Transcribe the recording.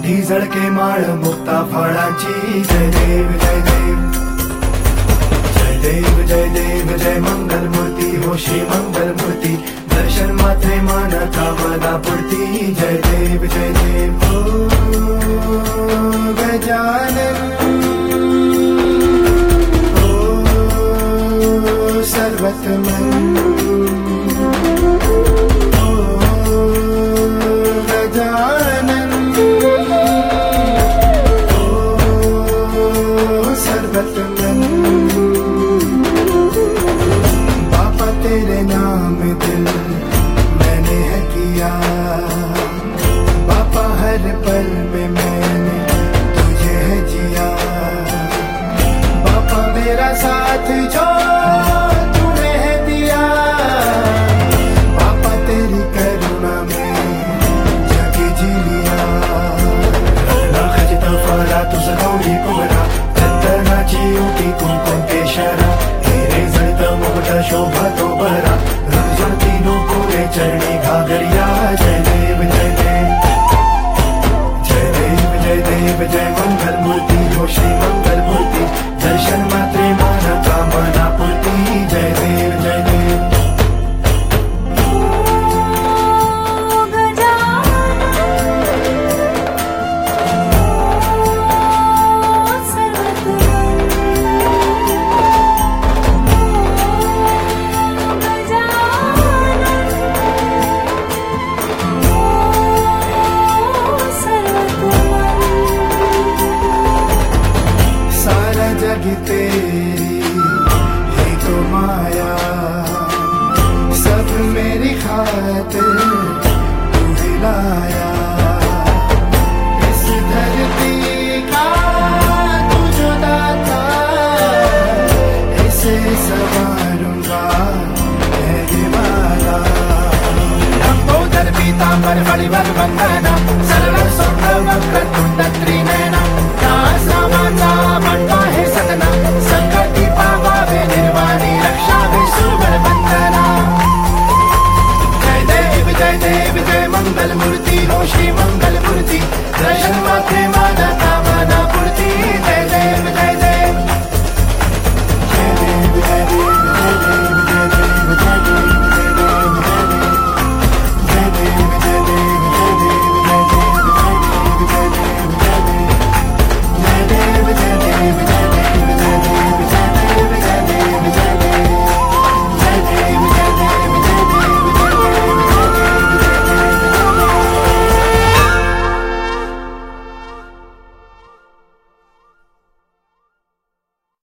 मोठी जळके माळ मुक्ता फळाची जय देव जय देव जय देव जय देव जय मंगल मूर्ती हो श्री मंगल मूर्ती दर्शन मात्रे मान कामना पूर्ती जय देव जय देव ओ गजानन ओ सर्वतमन तेरे नाम दिल मैंने है किया बापा हर पल में मैंने तुझे है जिया बापा मेरा साथ जो तूने है दिया बापा तेरी करुणा में जग जी लिया खजिता फरा तुझ गौरी कुमरा चंदनाची उठी कुंकुम केशरा शोभा तो बरा तीनों पूरे चरणी घाघरिया जय देव जय देव जय देव जय देव जय मंगल मूर्ति हो श्री मंगल मूर्ति दर्शन मात्रे माना कामना पूर्ति जय देव जय देव जग तेरी ही तो माया सब मेरी खातिर तू हिलाया इस धरती का तू जो दाता इसे संवारूंगा है ये वादा लंबोदर पीतांबर बलिवर वंदना सरल सुंदर वक्र तुंड त्रिनयना दासवाचा मंडा है सदना संकटी पावावे निर्वाणी रक्षावे सुवर बंदना जय देव जय मंगल मूर्ति हो श्री मंगल मूर्ति दर्शन मात्रे